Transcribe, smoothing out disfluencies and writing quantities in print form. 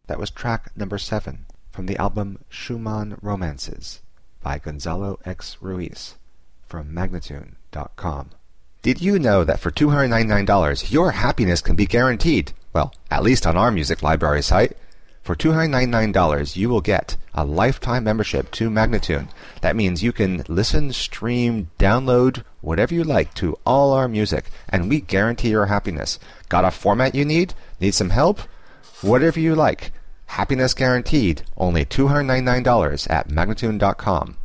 That was track number 7 from the album Schumann Romances by Gonzalo X. Ruiz from Magnatune.com. Did you know that for $299 your happiness can be guaranteed? Well, at least on our music library site. For $299 you will get a lifetime membership to Magnatune. That means you can listen, stream, download, whatever you like to all our music, and we guarantee your happiness. Got a format you need? Need some help? Whatever you like. Happiness guaranteed. Only $299 at Magnatune.com.